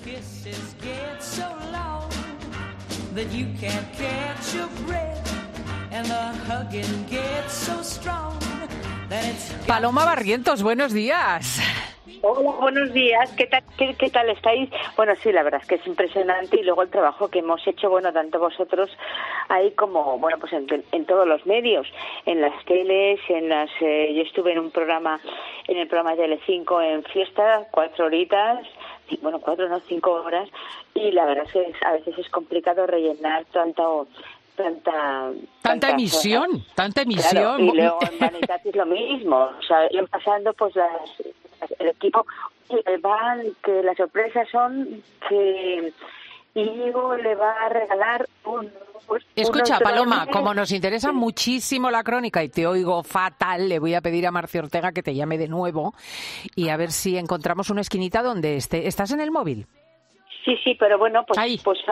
Paloma Barrientos, buenos días. Hola, buenos días. ¿Qué tal estáis? Bueno, sí, la verdad es que es impresionante, y luego el trabajo que hemos hecho, bueno, tanto vosotros ahí como, bueno, pues en todos los medios, en las teles, yo estuve en el programa de Telecinco en Fiesta, 4 horitas, bueno, 4 no, 5 horas, y la verdad es que a veces es complicado rellenar tanta emisión. Claro, y luego en Vanitatis lo mismo, o sea, yo pasando pues el equipo, que las sorpresas son que Íñigo le va a regalar Escucha, Paloma, como nos interesa muchísimo la crónica y te oigo fatal, le voy a pedir a Marcio Ortega que te llame de nuevo y a ver si encontramos una esquinita donde esté. ¿Estás en el móvil? Sí, pero bueno, pues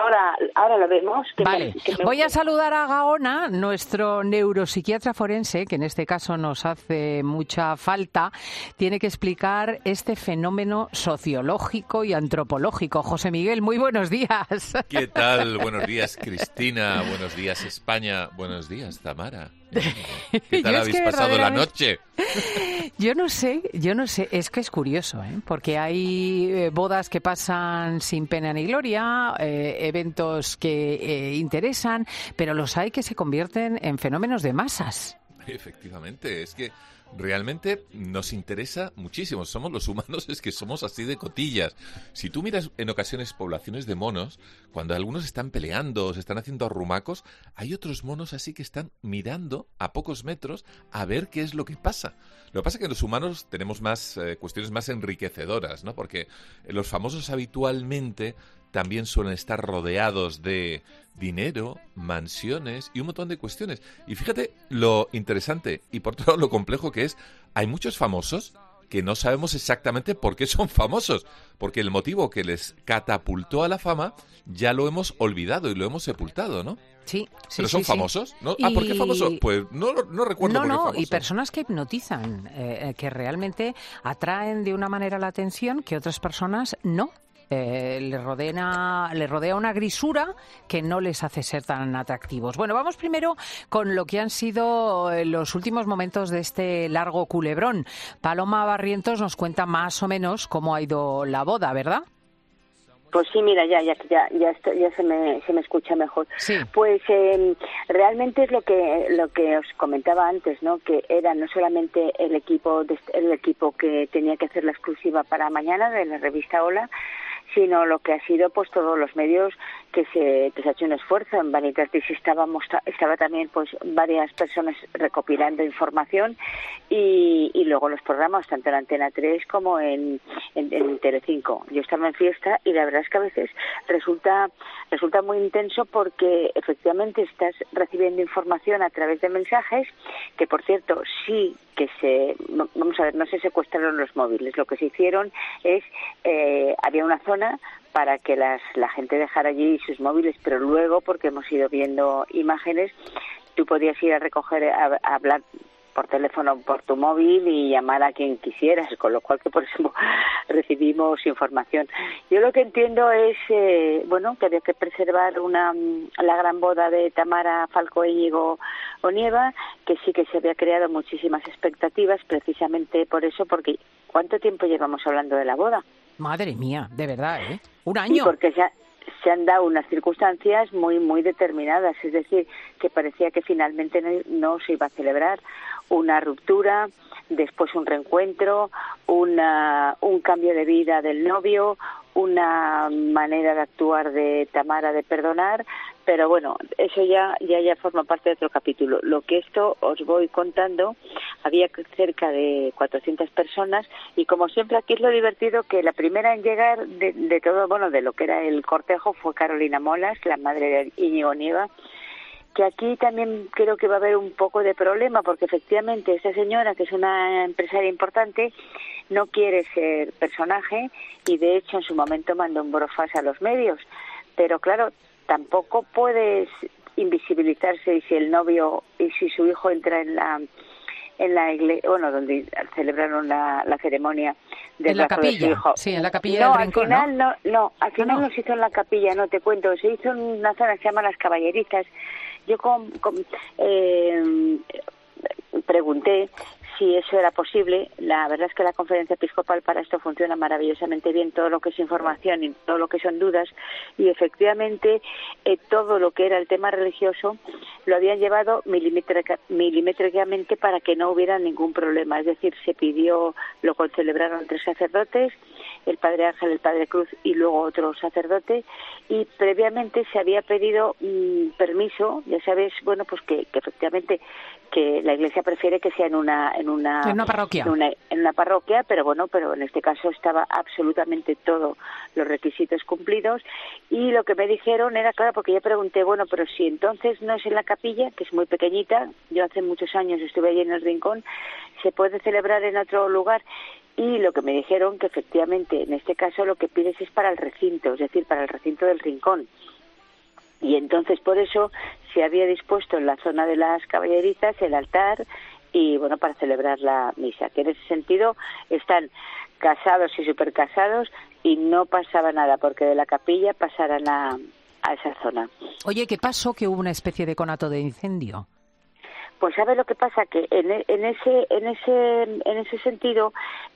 ahora lo vemos. Vale, voy a saludar a Gaona, nuestro neuropsiquiatra forense, que en este caso nos hace mucha falta. Tiene que explicar este fenómeno sociológico y antropológico. José Miguel, muy buenos días. ¿Qué tal? Buenos días, Cristina. Buenos días, España. Buenos días, Tamara. ¿Qué tal habéis pasado la noche? Yo no sé, es que es curioso, porque hay bodas que pasan sin pena ni gloria, eventos que interesan, pero los hay que se convierten en fenómenos de masas. Efectivamente, es que realmente nos interesa muchísimo. Somos los humanos, es que somos así de cotillas. Si tú miras en ocasiones poblaciones de monos, cuando algunos están peleando, se están haciendo arrumacos, hay otros monos así que están mirando a pocos metros a ver qué es lo que pasa. Lo que pasa es que los humanos tenemos más cuestiones más enriquecedoras, ¿no? Porque los famosos habitualmente también suelen estar rodeados de dinero, mansiones y un montón de cuestiones. Y fíjate lo interesante y por todo lo complejo que es, hay muchos famosos que no sabemos exactamente por qué son famosos, porque el motivo que les catapultó a la fama ya lo hemos olvidado y lo hemos sepultado, ¿no? Sí. ¿Pero son famosos? ¿No? ¿Por qué famosos? Pues no recuerdo por qué famosos. Y personas que hipnotizan, que realmente atraen de una manera la atención que otras personas no. Le rodea una grisura que no les hace ser tan atractivos. Bueno, vamos primero con lo que han sido los últimos momentos de este largo culebrón. Paloma Barrientos nos cuenta más o menos cómo ha ido la boda, ¿verdad? Pues sí, mira, ya se me escucha mejor. Sí. Pues realmente es lo que os comentaba antes, ¿no? Que era no solamente el equipo que tenía que hacer la exclusiva para mañana de la revista Hola, sino lo que ha sido pues todos los medios que se ha hecho un esfuerzo. En Vanitatis estaba también pues varias personas recopilando información y luego los programas tanto en Antena 3 como en Telecinco. Yo estaba en Fiesta y la verdad es que a veces resulta muy intenso porque efectivamente estás recibiendo información a través de mensajes que, por cierto, sí que vamos a ver, no se secuestraron los móviles. Lo que se hicieron es había una zona para que la gente dejara allí sus móviles, pero luego, porque hemos ido viendo imágenes, tú podías ir a recoger, a hablar por teléfono por tu móvil y llamar a quien quisieras, con lo cual que por eso recibimos información. Yo lo que entiendo es que había que preservar la gran boda de Tamara Falcó e Íñigo Onieva, que sí que se había creado muchísimas expectativas precisamente por eso, porque ¿cuánto tiempo llevamos hablando de la boda? Madre mía, de verdad, ¿eh? Un año. Y porque se han dado unas circunstancias muy, muy determinadas, es decir, que parecía que finalmente no se iba a celebrar una ruptura, después un reencuentro, un cambio de vida del novio, una manera de actuar de Tamara de perdonar, pero bueno, eso ya forma parte de otro capítulo. Lo que esto os voy contando, había cerca de 400 personas y como siempre aquí es lo divertido que la primera en llegar de todo, de lo que era el cortejo fue Carolina Molas, la madre de Íñigo Nieva, que aquí también creo que va a haber un poco de problema porque efectivamente esta señora, que es una empresaria importante, no quiere ser personaje y de hecho en su momento mandó un burofax a los medios, pero claro, tampoco puedes invisibilizarse y si el novio y si su hijo entra en la iglesia, bueno, donde celebraron la ceremonia del en la brazo de su capilla, hijo. sí, en la capilla del Rincón, al final no se hizo en la capilla, no te cuento, se hizo en una zona que se llama Las Caballerizas. Yo pregunté si eso era posible. La verdad es que la Conferencia Episcopal para esto funciona maravillosamente bien, todo lo que es información y todo lo que son dudas, y efectivamente todo lo que era el tema religioso lo habían llevado milimétricamente para que no hubiera ningún problema. Es decir, se pidió, lo celebraron 3 sacerdotes, el Padre Ángel, el Padre Cruz y luego otro sacerdote, y previamente se había pedido permiso, ya sabes, bueno, pues que efectivamente que la Iglesia prefiere que sea en una parroquia. En una parroquia, pero en este caso estaba absolutamente todos los requisitos cumplidos, y lo que me dijeron era, claro, porque yo pregunté, bueno, pero si entonces no es en la capilla, que es muy pequeñita, yo hace muchos años estuve allí en el Rincón, ¿se puede celebrar en otro lugar? Y lo que me dijeron que efectivamente en este caso lo que pides es para el recinto, es decir, para el recinto del Rincón. Y entonces por eso se había dispuesto en la zona de las Caballerizas el altar y bueno, para celebrar la misa, que en ese sentido están casados y supercasados y no pasaba nada porque de la capilla pasaran a esa zona. Oye, ¿qué pasó? Que hubo una especie de conato de incendio. Pues ¿sabe lo que pasa? Que en ese sentido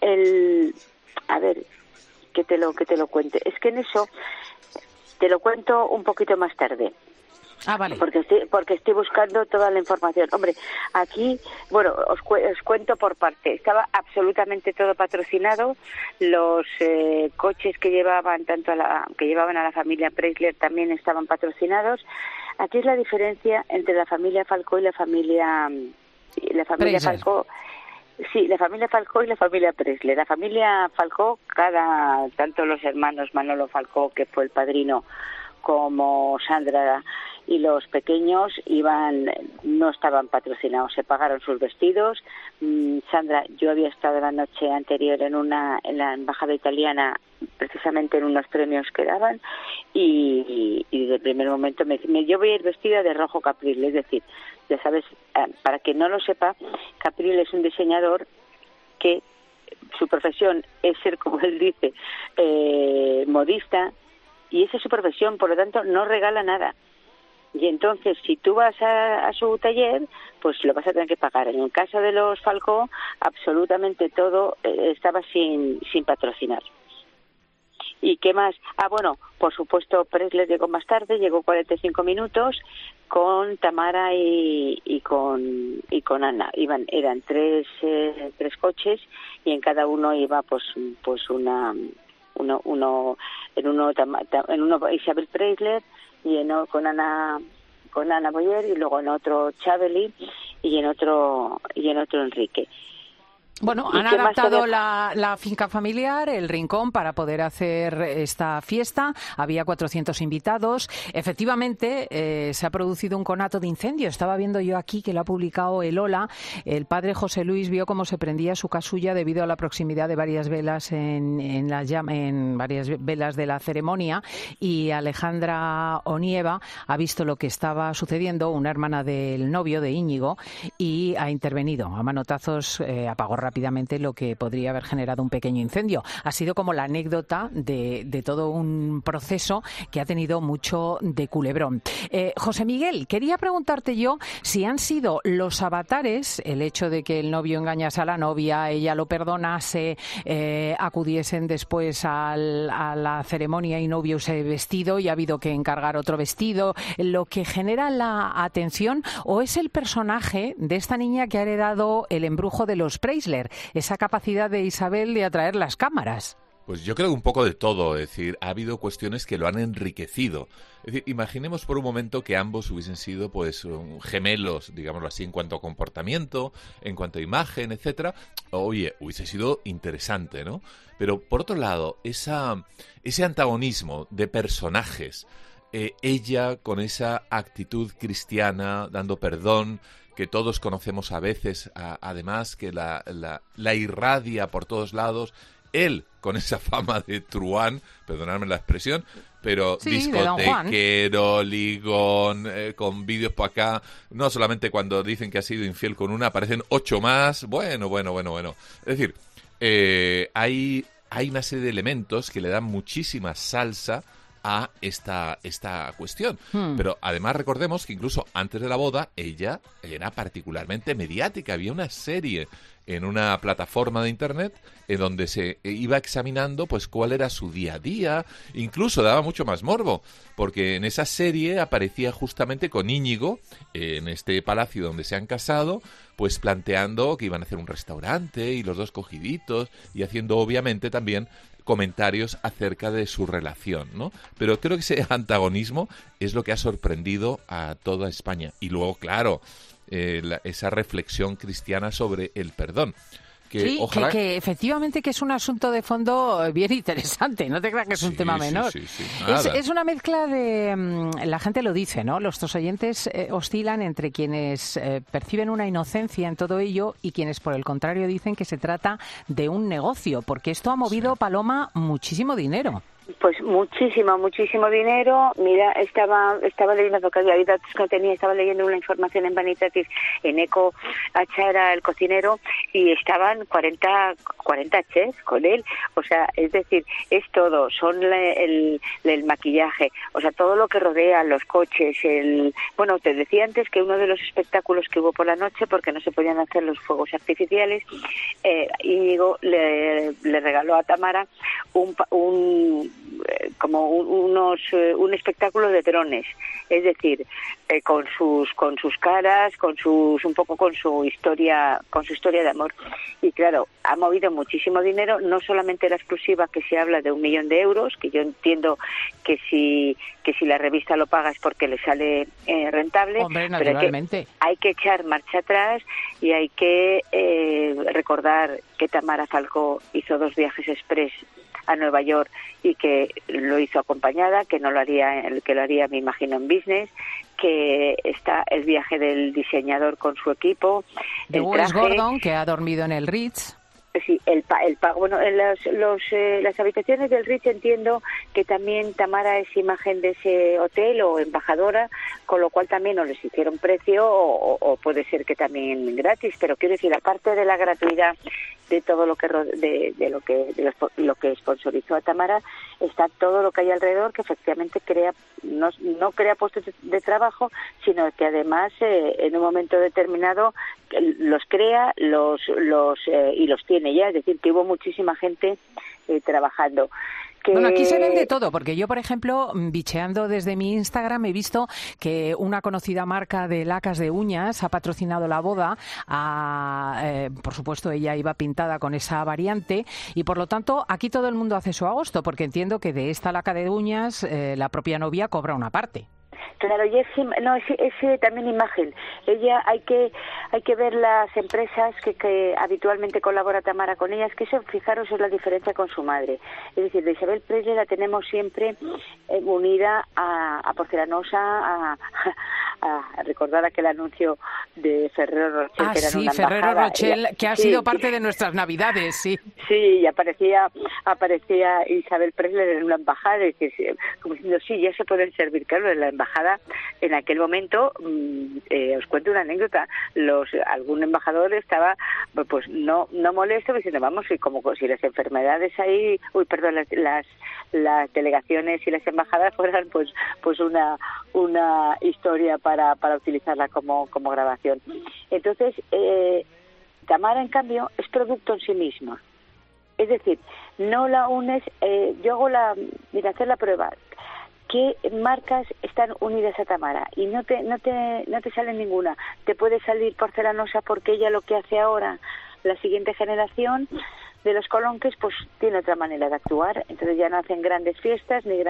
a ver, que te lo cuente. Es que en eso te lo cuento un poquito más tarde. Ah, vale. Porque estoy buscando toda la información. Hombre, aquí, bueno, os cuento por parte. Estaba absolutamente todo patrocinado. Los coches que llevaban a la familia Preisler también estaban patrocinados. Aquí es la diferencia entre la familia Falcó y la familia Falcó. Sí, la familia Falcó y la familia Preisler. La familia Falcó, tanto los hermanos Manolo Falcó, que fue el padrino, como Sandra y los pequeños no estaban patrocinados, se pagaron sus vestidos. Sandra, yo había estado la noche anterior en la embajada italiana, precisamente en unos premios que daban, y desde el primer momento me dice, yo voy a ir vestida de rojo Capril, es decir, ya sabes, para quien no lo sepa, Capril es un diseñador que su profesión es ser, como él dice, modista, y esa es su profesión, por lo tanto no regala nada. Y entonces, si tú vas a su taller, pues lo vas a tener que pagar. En el caso de los Falcó, absolutamente todo estaba sin patrocinar. ¿Y qué más? Bueno, por supuesto, Preisler llegó más tarde, llegó 45 minutos con Tamara y con Ana. Eran tres coches y en cada uno iba pues uno Isabel Preisler y con Ana Boyer, y luego en otro Chabeli y en otro Enrique. Bueno, han adaptado la finca familiar, el Rincón, para poder hacer esta fiesta. Había 400 invitados. Efectivamente, se ha producido un conato de incendio. Estaba viendo yo aquí que lo ha publicado el Ola. El padre José Luis vio cómo se prendía su casulla debido a la proximidad de varias velas en varias velas de la ceremonia, y Alejandra Onieva ha visto lo que estaba sucediendo, una hermana del novio de Íñigo, y ha intervenido. A manotazos apagó rápidamente lo que podría haber generado un pequeño incendio. Ha sido como la anécdota de todo un proceso que ha tenido mucho de culebrón. José Miguel, quería preguntarte yo si han sido los avatares, el hecho de que el novio engañase a la novia, ella lo perdonase, acudiesen después a la ceremonia y novio use vestido y ha habido que encargar otro vestido, lo que genera la atención, o es el personaje de esta niña que ha heredado el embrujo de los Preisler, esa capacidad de Isabel de atraer las cámaras. Pues yo creo que un poco de todo, es decir, ha habido cuestiones que lo han enriquecido. Es decir, imaginemos por un momento que ambos hubiesen sido pues gemelos, digámoslo así, en cuanto a comportamiento, en cuanto a imagen, etcétera. Oye, hubiese sido interesante, ¿no? Pero por otro lado, ese antagonismo de personajes, ella con esa actitud cristiana, dando perdón, que todos conocemos a veces, además, que la irradia por todos lados, él con esa fama de truán, perdonadme la expresión, pero Sí, de Don Juan. discotequero, ligón, con vídeos por acá, no solamente cuando dicen que ha sido infiel con una, aparecen 8 más, bueno. Es decir, hay una serie de elementos que le dan muchísima salsa a esta cuestión. Pero además recordemos que incluso antes de la boda ella era particularmente mediática. Había una serie en una plataforma de internet en donde se iba examinando pues cuál era su día a día, incluso daba mucho más morbo, porque en esa serie aparecía justamente con Íñigo en este palacio donde se han casado, pues planteando que iban a hacer un restaurante y los dos cogiditos y haciendo obviamente también comentarios acerca de su relación, ¿no? Pero creo que ese antagonismo es lo que ha sorprendido a toda España. Y luego, claro, esa reflexión cristiana sobre el perdón. Sí, ojalá... que efectivamente que es un asunto de fondo bien interesante, no te creas que es un tema menor. Sí. Es una mezcla de... La gente lo dice, ¿no? Nuestros oyentes oscilan entre quienes perciben una inocencia en todo ello y quienes, por el contrario, dicen que se trata de un negocio, porque esto ha movido, Paloma, muchísimo dinero. Pues muchísimo dinero. Mira, estaba leyendo, porque había datos que no tenía, estaba leyendo una información en Vanitatis, en Eco Hacha era el cocinero, y estaban 40 chefs con él. O sea, es decir, es todo, son el maquillaje, o sea, todo lo que rodea, los coches, bueno, te decía antes que uno de los espectáculos que hubo por la noche, porque no se podían hacer los fuegos artificiales, Íñigo le regaló a Tamara un espectáculo de drones, es decir, con sus caras, un poco con su historia de amor. Y claro, ha movido muchísimo dinero, no solamente la exclusiva, que se habla de 1 millón de euros, que yo entiendo que si la revista lo paga es porque le sale rentable. Hombre, naturalmente. Pero hay que echar marcha atrás y hay que recordar que Tamara Falcó hizo 2 viajes express a Nueva York y que lo hizo acompañada, que lo haría, me imagino, en business, que está el viaje del diseñador con su equipo, de Wes Gordon, que ha dormido en el Ritz. Sí, el pago. Bueno, en las habitaciones del Ritz entiendo que también Tamara es imagen de ese hotel o embajadora, con lo cual también o les hicieron precio o puede ser que también gratis, pero quiero decir, aparte de la gratuidad de todo lo que lo que sponsorizó a Tamara, está todo lo que hay alrededor, que efectivamente no crea puestos de trabajo, sino que además en un momento determinado los crea y los tiene ya, es decir, que hubo muchísima gente trabajando. Bueno, aquí se vende todo, porque yo, por ejemplo, bicheando desde mi Instagram, he visto que una conocida marca de lacas de uñas ha patrocinado la boda. Por supuesto, ella iba pintada con esa variante y, por lo tanto, aquí todo el mundo hace su agosto, porque entiendo que de esta laca de uñas la propia novia cobra una parte. Claro, y es también imagen. Ella hay que ver las empresas que habitualmente colabora Tamara con ellas, que eso, fijaros, es la diferencia con su madre. Es decir, de Isabel Presley la tenemos siempre unida a Porcelanosa, a recordar aquel anuncio de Ferrero Rocher, que era una Ferrero embajada. Rocher, que ha sido parte de nuestras Navidades, sí. Sí, y aparecía Isabel Presley en una embajada, como diciendo, sí, ya se pueden servir. Claro, en la embajada, en aquel momento, os cuento una anécdota, algún embajador estaba pues no molesto, diciendo, vamos, y como si las enfermedades ahí, las delegaciones y las embajadas fueran pues una historia para utilizarla como grabación. Entonces, Tamara, en cambio, es producto en sí misma. Es decir, no la unes, yo hago hacer la prueba. ¿Qué marcas están unidas a Tamara? Y no te sale ninguna. Te puede salir Porcelanosa, porque ella lo que hace ahora, la siguiente generación de los colonques, pues tiene otra manera de actuar. Entonces ya no hacen grandes fiestas ni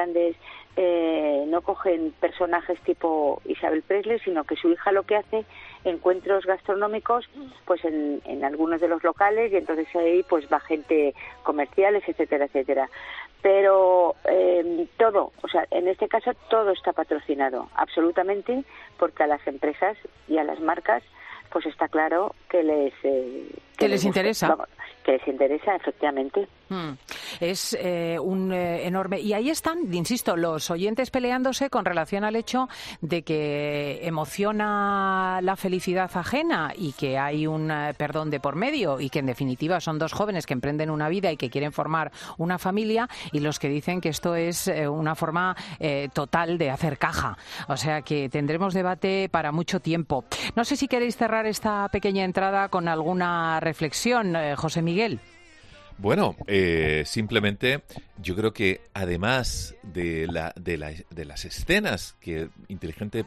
no cogen personajes tipo Isabel Presley, sino que su hija lo que hace, encuentros gastronómicos pues en algunos de los locales, y entonces ahí pues va gente comerciales, etcétera, etcétera. Pero todo, o sea, en este caso todo está patrocinado, absolutamente, porque a las empresas y a las marcas pues está claro que les interesa. Vamos, que les interesa, efectivamente. Es un enorme... Y ahí están, insisto, los oyentes peleándose con relación al hecho de que emociona la felicidad ajena y que hay un perdón de por medio y que en definitiva son dos jóvenes que emprenden una vida y que quieren formar una familia, y los que dicen que esto es una forma total de hacer caja. O sea que tendremos debate para mucho tiempo. No sé si queréis cerrar esta pequeña entrada con alguna reflexión, José Miguel. Bueno, simplemente yo creo que además de las escenas que inteligentemente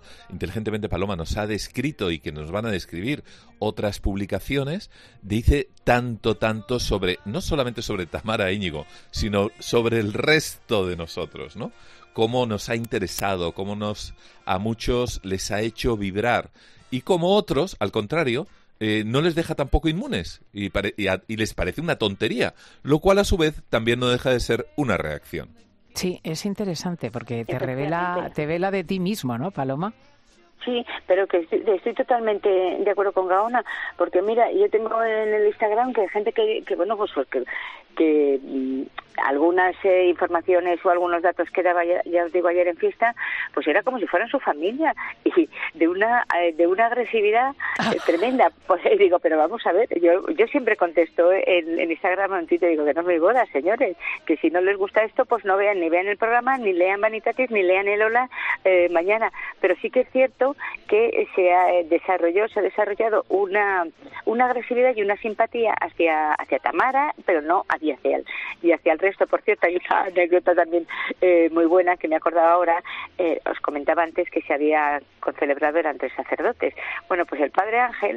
Paloma nos ha descrito y que nos van a describir otras publicaciones, dice tanto sobre, no solamente sobre Tamara e Íñigo, sino sobre el resto de nosotros, ¿no? Cómo nos ha interesado, cómo a muchos les ha hecho vibrar y cómo otros, al contrario, no les deja tampoco inmunes y les parece una tontería, lo cual a su vez también no deja de ser una reacción. Sí, es interesante porque te revela de ti mismo, ¿no, Paloma? Sí, pero que estoy totalmente de acuerdo con Gaona, porque mira, yo tengo en el Instagram que hay gente que bueno, pues que algunas informaciones o algunos datos que daba, ya os digo, ayer en fiesta, pues era como si fueran su familia, y de una agresividad tremenda. Pues digo, pero vamos a ver, yo siempre contesto en Instagram o en Twitter, digo que no me bodas, señores, que si no les gusta esto, pues no vean, ni vean el programa, ni lean Vanitatis, ni lean el Hola mañana. Pero sí que es cierto que se ha desarrollado una agresividad y una simpatía hacia Tamara, pero no hacia él y hacia el resto. Por cierto, hay una anécdota también muy buena que me acordaba ahora. Os comentaba antes que se había concelebrado, eran 3 sacerdotes. Bueno, pues el Padre Ángel,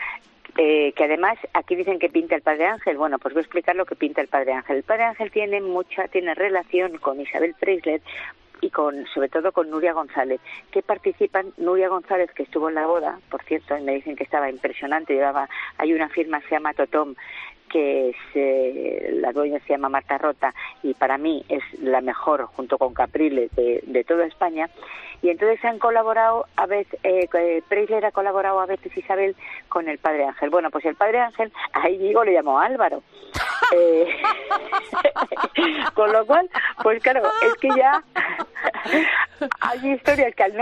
que además aquí dicen que pinta el Padre Ángel. Bueno, pues voy a explicar lo que pinta el Padre Ángel. El Padre Ángel tiene relación con Isabel Preisler y sobre todo con Nuria González, que participan. Nuria González, que estuvo en la boda, por cierto, y me dicen que estaba impresionante, hay una firma que se llama Totom, que es, la dueña se llama Marta Rota, y para mí es la mejor, junto con Capriles, de toda España. Y entonces han colaborado a veces, Preisler ha colaborado a veces, Isabel, con el Padre Ángel. Bueno, pues el Padre Ángel, ahí digo, le llamó Álvaro. Con lo cual, pues claro, es que ya hay historias que al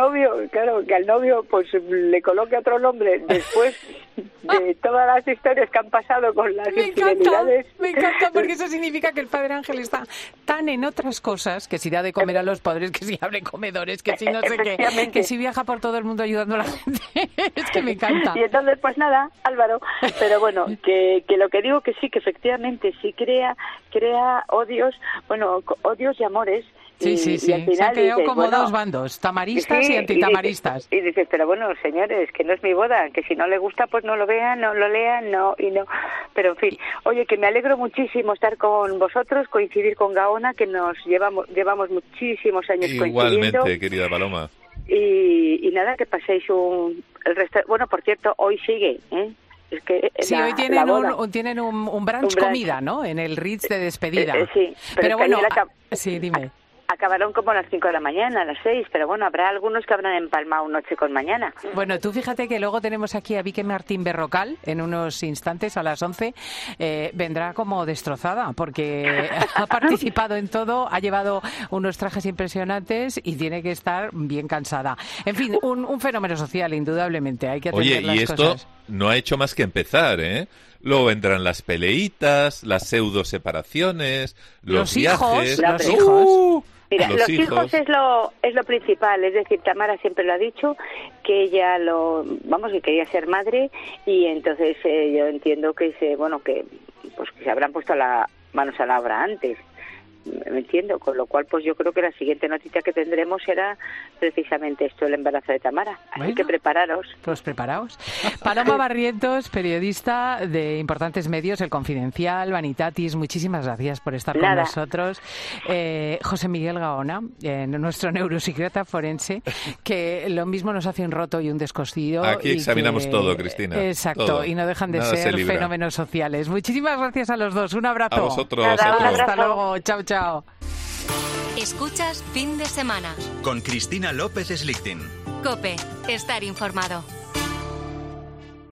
novio pues le coloque otro nombre después de todas las historias que han pasado con las infidelidades. Me encanta, porque eso significa que el Padre Ángel está tan en otras cosas, que si da de comer a los pobres, que si abre comedores, que si no sé qué, que si viaja por todo el mundo ayudando a la gente. Es que me encanta. Y entonces, pues nada, Álvaro, pero bueno, que lo que digo que sí, que efectivamente sí crea odios, odios y amores. Sí. Se han creado como dos bandos, tamaristas y antitamaristas. Y dices, pero bueno, señores, que no es mi boda, que si no le gusta, pues no lo vean, no lo lean, no. Pero en fin, oye, que me alegro muchísimo estar con vosotros, coincidir con Gaona, que nos llevamos muchísimos años coincidiendo. Igualmente, querida Paloma. Y nada, que paséis el resto. Bueno, por cierto, hoy sigue, Es que sí, hoy tienen un brunch comida, ¿no? En el Ritz de despedida. Sí, pero bueno, sí, dime. Acabaron como a las 5 de la mañana, a las 6, pero bueno, habrá algunos que habrán empalmado noche con mañana. Bueno, tú fíjate que luego tenemos aquí a Vicky Martín Berrocal, en unos instantes, a las 11, vendrá como destrozada, porque ha participado en todo, ha llevado unos trajes impresionantes y tiene que estar bien cansada. En fin, un fenómeno social, indudablemente, hay que atender las cosas. Oye, y esto no ha hecho más que empezar, ¿eh? Luego vendrán las peleitas, las pseudo separaciones, los viajes. Los hijos. Mira, los hijos es lo principal, es decir, Tamara siempre lo ha dicho, que ella que quería ser madre, y entonces yo entiendo que se habrán puesto las manos a la obra antes. Me entiendo, con lo cual pues yo creo que la siguiente noticia que tendremos será precisamente esto, el embarazo de Tamara. Así que prepararos. Pues preparaos. Paloma Barrientos, periodista de importantes medios, El Confidencial, Vanitatis, muchísimas gracias por estar con nosotros. José Miguel Gaona, nuestro neuropsiquiatra forense, que lo mismo nos hace un roto y un descosido. Aquí examinamos todo, Cristina. Exacto, todo. Y no dejan de ser fenómenos sociales. Muchísimas gracias a los dos. Un abrazo. A vosotros. Hasta luego. Chao, chao. Escuchas Fin de Semana con Cristina López Slichting. COPE, estar informado.